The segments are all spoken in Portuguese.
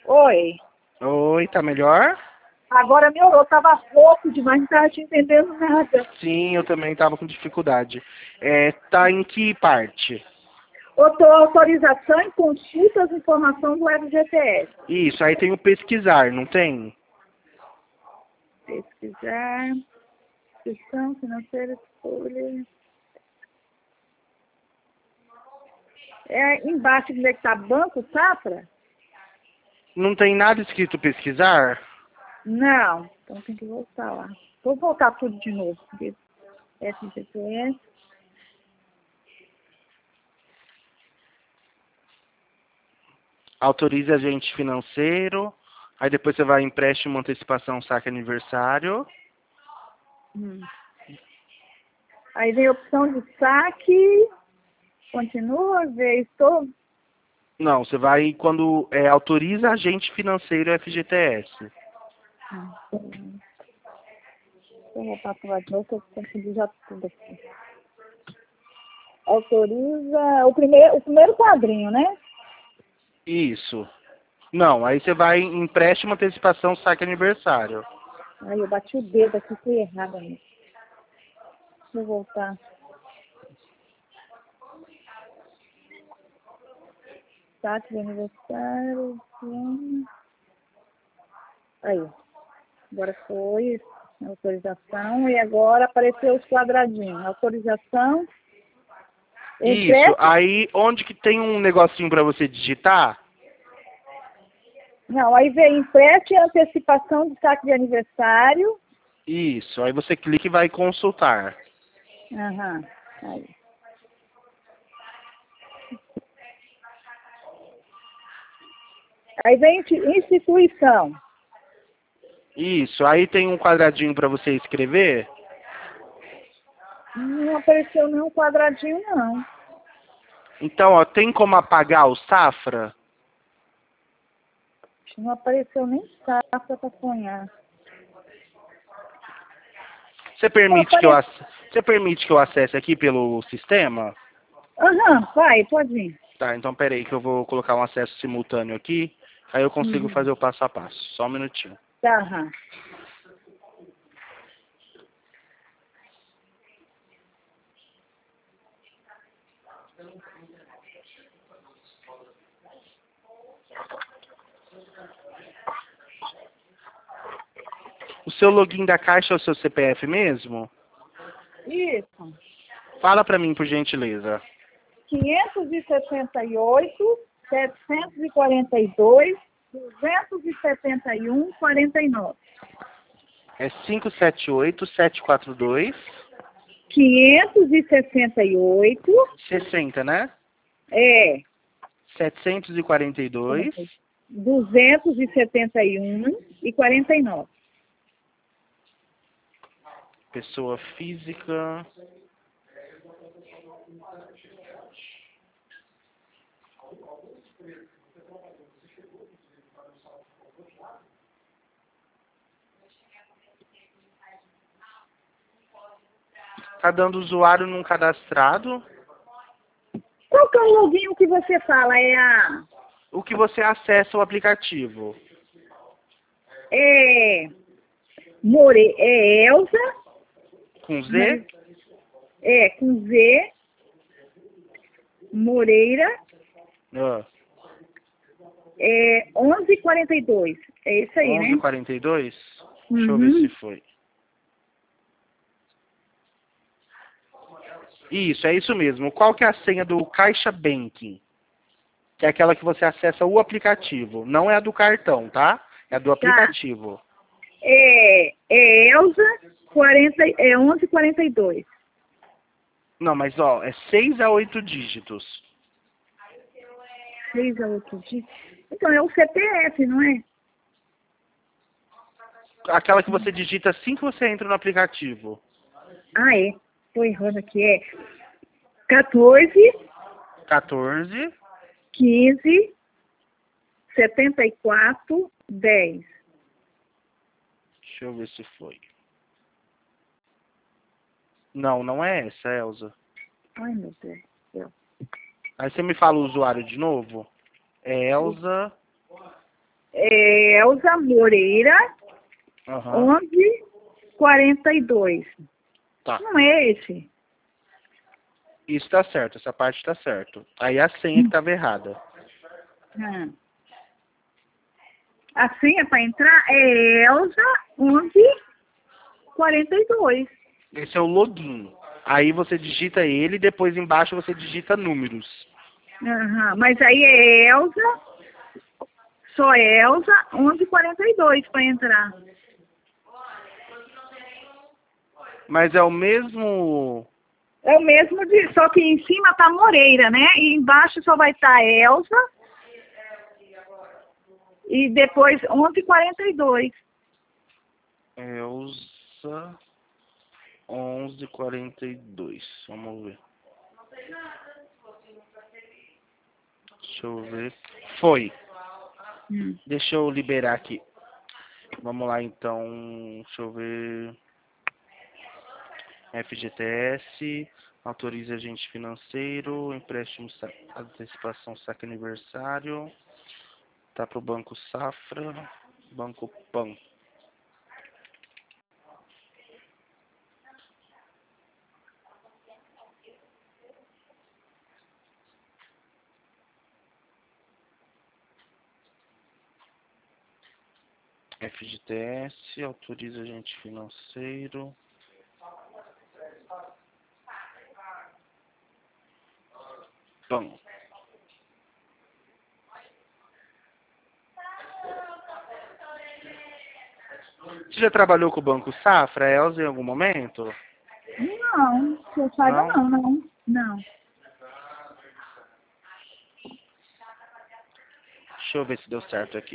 Oi. Oi, tá melhor? Agora melhorou, tava rouco demais, não tava te entendendo nada. Sim, eu também tava com dificuldade. Tá em que parte? Autorização e consulta as informações do FGTS. Isso, aí tem o pesquisar, não tem? Pesquisar, instituição financeira, escolha. É embaixo onde é que tá Banco Safra? Não tem nada escrito pesquisar? Não. Então tem que voltar lá. Vou voltar tudo de novo. FGTS. Autorize agente financeiro. Aí depois você vai em empréstimo, antecipação, saque aniversário. Aí vem a opção de saque. Continua, ver, estou. Não, você vai quando autoriza agente financeiro FGTS. Vou voltar para de novo, que eu consegui já tudo aqui. Autoriza o primeiro quadrinho, né? Isso. Não, aí você vai em empréstimo, antecipação, saque aniversário. Aí eu bati o dedo aqui, fui errada mesmo. Deixa eu voltar. Saque de aniversário. Aí. Agora foi autorização e agora apareceu os quadradinhos. Autorização. Isso, aí onde que tem um negocinho para você digitar? Não, aí vem empréstimo e antecipação de saque de aniversário. Isso, aí você clica e vai consultar. Aham. Aí. Aí vem instituição. Isso, aí tem um quadradinho para você escrever. Não apareceu nenhum quadradinho, não. Então, ó, tem como apagar o Safra? Não apareceu nem safra para sonhar. Você permite que eu acesse aqui pelo sistema? Aham, vai, pode ir. Tá, então peraí que eu vou colocar um acesso simultâneo aqui, aí eu consigo fazer o passo a passo. Só um minutinho. Tá, aham. O seu login da Caixa é o seu CPF mesmo? Isso. Fala pra mim, por gentileza. 568, 742, 271, 49. É 578-742. 568, 60, né? é, 742. 271 e 49. Pessoa física. Tá dando usuário não cadastrado. Qual que é o login que você fala? O que você acessa o aplicativo? É Elza, Com Z? com Z, Moreira, Ah, 1142. É isso aí, né? 1142? Deixa eu ver se foi. Isso, é isso mesmo. Qual que é a senha do Caixa Banking? Que é aquela que você acessa o aplicativo. Não é a do cartão, tá? É a do aplicativo. Elza, 1142. Não, mas ó, é 6 a 8 dígitos. 6 a 8 dígitos. Então é o CPF, não é? Aquela que você digita assim que você entra no aplicativo. Ah, é. Estou errando aqui. É 14, 14. 15, 74, 10. Deixa eu ver se foi. Não, não é essa, Elza. Ai, meu Deus do céu. Aí você me fala o usuário de novo. É Elza. É Elza Moreira, Aham. 1142. Tá. Não é esse? Isso tá certo, essa parte tá certo. Aí a senha que tava errada. Hum. A senha para entrar é Elza 1142. Esse é o login. Aí você digita ele e depois embaixo você digita números. Aham. Mas aí é Elza, só Elza 1142 para entrar. Mas é o mesmo. É o mesmo, só que em cima tá Moreira, né? E embaixo só vai estar Elza e depois 1142. Elza 1142. Vamos ver. Deixa eu ver. Foi. Deixa eu liberar aqui. Vamos lá então. Deixa eu ver. FGTS. Autoriza agente financeiro. Empréstimo, antecipação, saque aniversário. Tá pro Banco Safra. Banco Pan. FGTS, autoriza agente financeiro. Bom. Você já trabalhou com o Banco Safra, Elza, em algum momento? Não, que eu saiba Não? não. Deixa eu ver se deu certo aqui.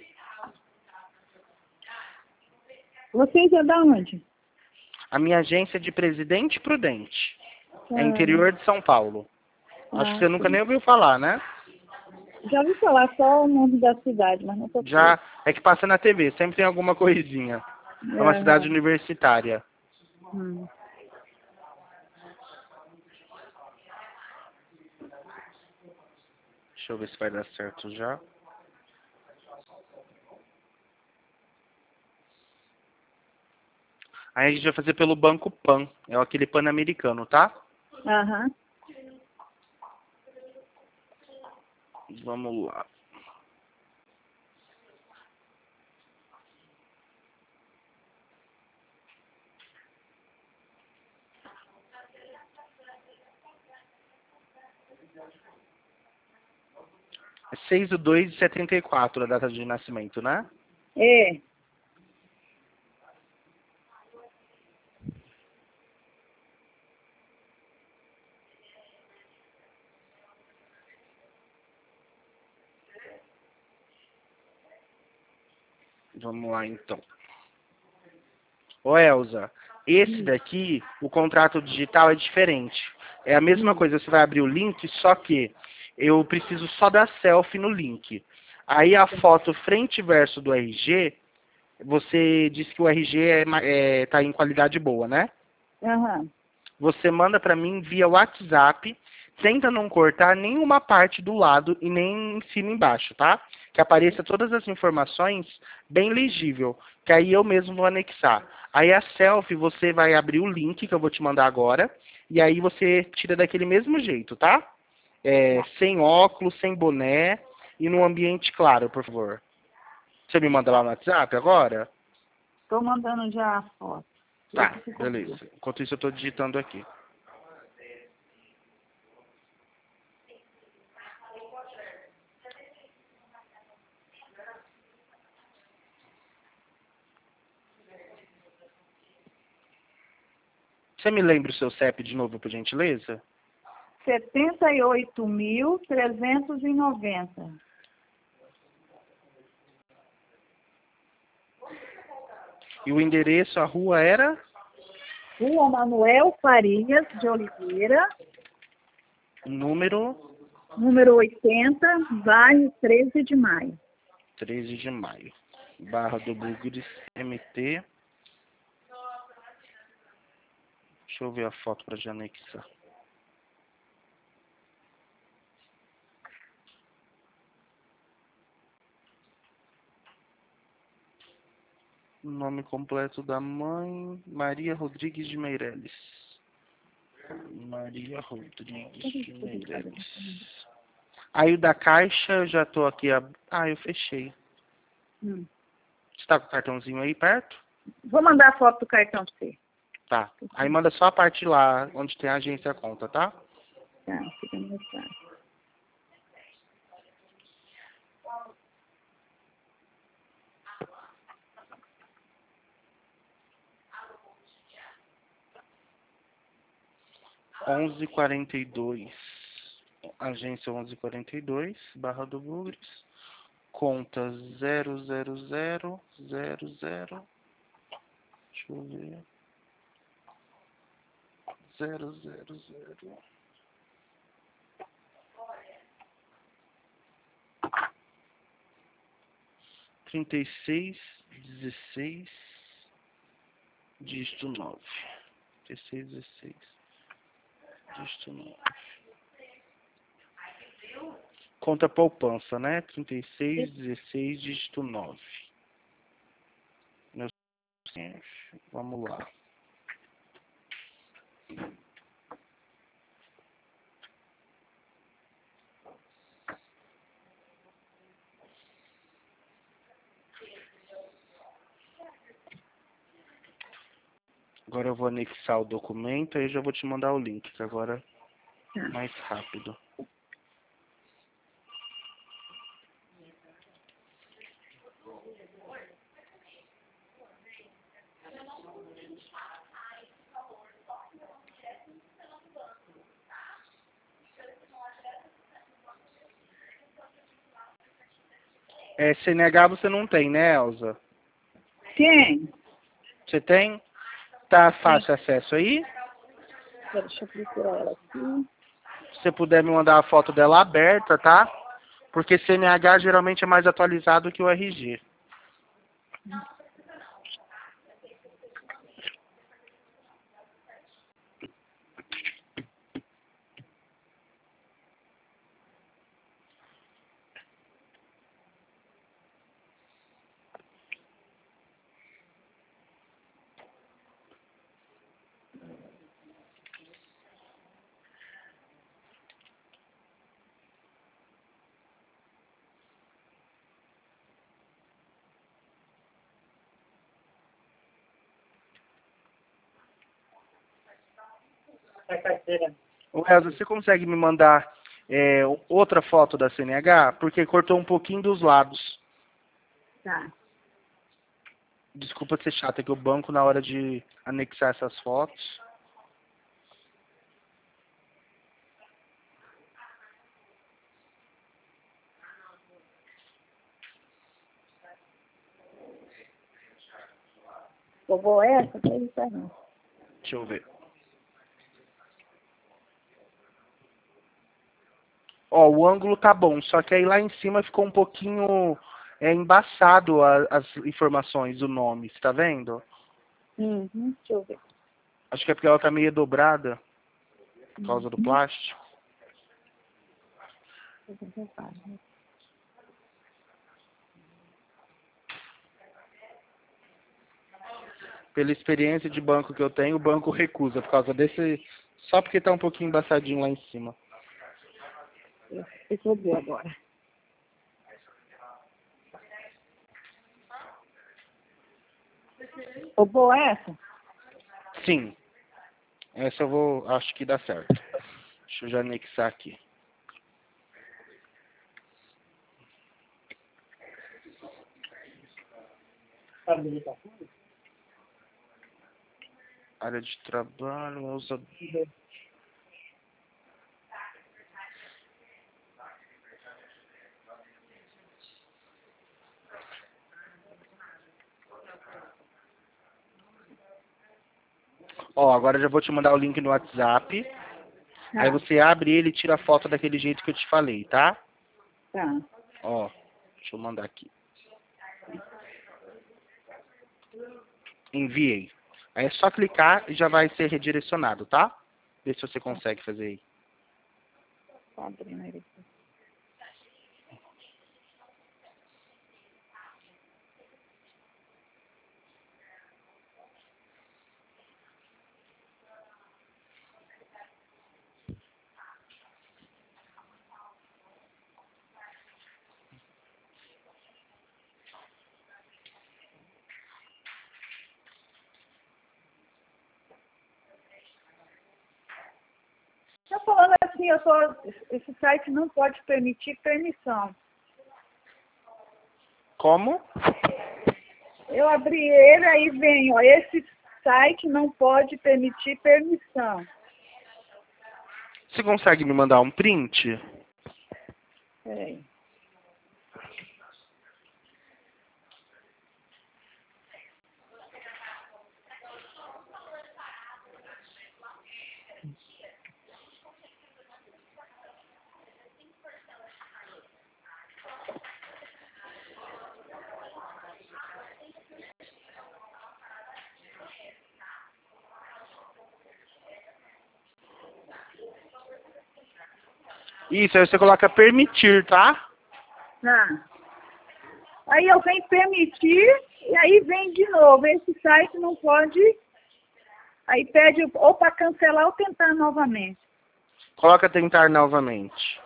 Vocês é da onde? A minha agência é de Presidente Prudente. É interior de São Paulo. Acho que você nunca Sim. nem ouviu falar, né? Já ouvi falar só o nome da cidade, mas não tô Já é que passa na TV, sempre tem alguma coisinha. É uma cidade Aham. universitária. Hum. Deixa eu ver se vai dar certo já. Aí a gente vai fazer pelo Banco Pan. É aquele pan-americano, tá? Aham. Vamos lá. É 6/2/74 a data de nascimento, né? É. Vamos lá, então. Ô, Elza, esse daqui, o contrato digital é diferente. É a mesma coisa, você vai abrir o link, só que eu preciso só da selfie no link. Aí a foto frente e verso do RG, você disse que o RG tá em qualidade boa, né? Aham. Você manda para mim via WhatsApp, tenta não cortar nenhuma parte do lado e nem em cima e embaixo, tá? Que apareça todas as informações bem legível, que aí eu mesmo vou anexar. Aí a selfie você vai abrir o link que eu vou te mandar agora, e aí você tira daquele mesmo jeito, tá? Sem óculos, sem boné e num ambiente claro, por favor. Você me manda lá no WhatsApp agora? Tô mandando já a foto. Tá, beleza. Enquanto isso eu tô digitando aqui. Você me lembra o seu CEP de novo, por gentileza? 78.390. E o endereço, a rua era? Rua Manuel Farias de Oliveira, Número número 80, bairro 13 de Maio. 13 de maio. Barra do Bugres, MT. Deixa eu ver a foto para já anexar. Nome completo da mãe, Maria Rodrigues de Meireles. Maria Rodrigues de Meireles. Aí o da caixa, eu já tô aqui. Ah, eu fechei. Você tá com o cartãozinho aí perto? Vou mandar a foto do cartão pra você. Tá. Aí manda só a parte lá, onde tem a agência conta, tá? Tá, fica mais fácil. onze quarenta e dois. Agência 1142, Barra do Bugres. Conta 00000. Deixa eu ver. 000. 3616, dígito 9. 3616, dígito 9. Conta poupança, né? 3616, dígito 9. Meu... Vamos lá. Agora eu vou anexar o documento, aí já vou te mandar o link, que agora é mais rápido. CNH você não tem, né, Elza? Quem? Você tem? Tá fácil acesso aí? Deixa eu procurar ela aqui. Se você puder me mandar a foto dela aberta, tá? Porque CNH geralmente é mais atualizado que o RG. A carteira. Ô, Elza, você consegue me mandar outra foto da CNH? Porque cortou um pouquinho dos lados. Tá. Desculpa ser chata, que o banco, na hora de anexar essas fotos... Vovô, essa? Daí tá não. Deixa eu ver. Ó, o ângulo tá bom, só que aí lá em cima ficou um pouquinho embaçado as informações, o nome, você tá vendo? Deixa eu ver. Acho que é porque ela tá meio dobrada, por causa do plástico. Pela experiência de banco que eu tenho, o banco recusa por causa desse... Só porque tá um pouquinho embaçadinho lá em cima. Eu vou ver agora. Vovô, essa? Sim. Essa eu vou... Acho que dá certo. Deixa eu já anexar aqui. Área de trabalho, usa... Ó, agora eu já vou te mandar o link no WhatsApp. Tá. Aí você abre ele e tira a foto daquele jeito que eu te falei, tá? Tá. Ó, deixa eu mandar aqui. Enviei. Aí é só clicar e já vai ser redirecionado, tá? Vê se você consegue fazer aí. Tá abrindo ele aqui. assim, esse site não pode permitir permissão. Como? Eu abri ele, aí vem, ó, esse site não pode permitir permissão. Você consegue me mandar um print? Peraí. Isso, aí você coloca permitir, tá? Tá. Aí eu venho permitir, e aí vem de novo, esse site não pode, aí pede ou para cancelar ou tentar novamente. Coloca tentar novamente.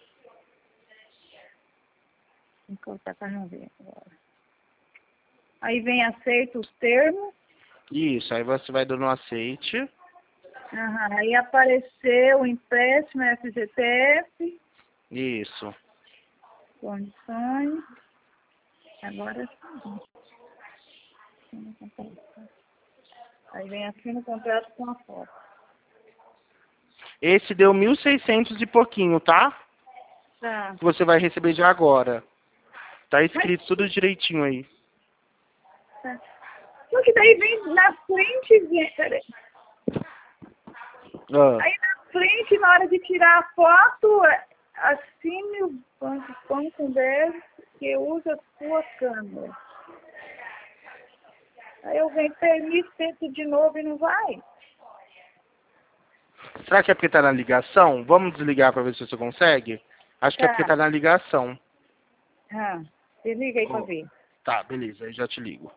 Vou colocar para não ver agora. Aí vem aceita os termos. Isso, aí você vai dando aceite. Aí apareceu o empréstimo FGTS, Isso. condições. Agora sim. Aí vem aqui no contrato com a foto. Esse deu 1.600 e pouquinho, tá? Tá. Que você vai receber já agora. Tá escrito tudo direitinho aí. Tá. Só que daí vem na frente, peraí. Ah. Aí na frente, na hora de tirar a foto, assine o banco com 10 que usa a sua câmera. Aí eu venho, permite, tento de novo e não vai. Será que é porque tá na ligação? Vamos desligar pra ver se você consegue? Acho que é Tá. porque tá na ligação. Desliga aí pra ver. Tá, beleza, aí já te ligo.